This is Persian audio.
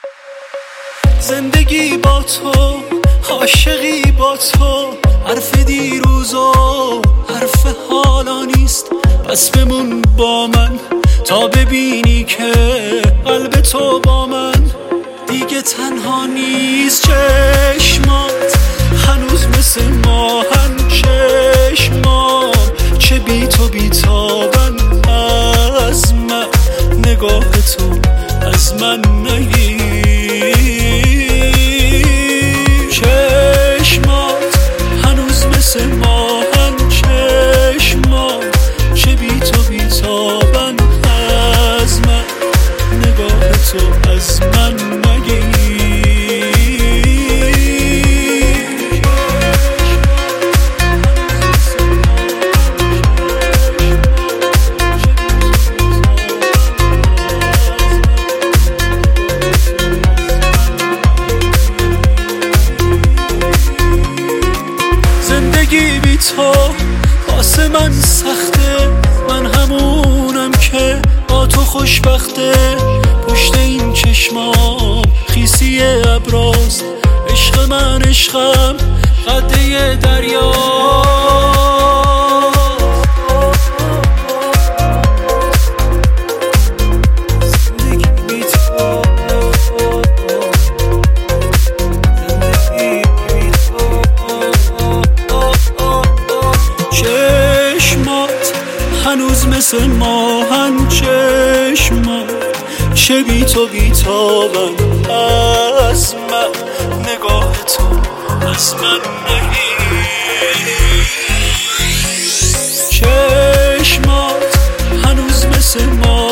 زندگی با تو، عاشقی با تو، حرف دیروز و حرف حالا نیست. پس بمون با من تا ببینی که قلب تو با من دیگه تنها نیست. چشمات هنوز مثل ماهن، چشمام چه بی تو بیتابن. از من نگاه تو از من نگیر. چشمات هنوز مثل ماهن، چشمام چه بی تو بیتابن. از من نگاه تو از من نگیر. زندگی بی تو واسه من سخته، من همونم که با تو خوشبخته. پشت این چشمام خیسی ابراست، عشق من عشقم قده دریا. هنوز مثل ماهن، چشمم چه بی تو بیتابن. از من نگاه تو از من نگیر. چشمات هنوز مثل ماهن.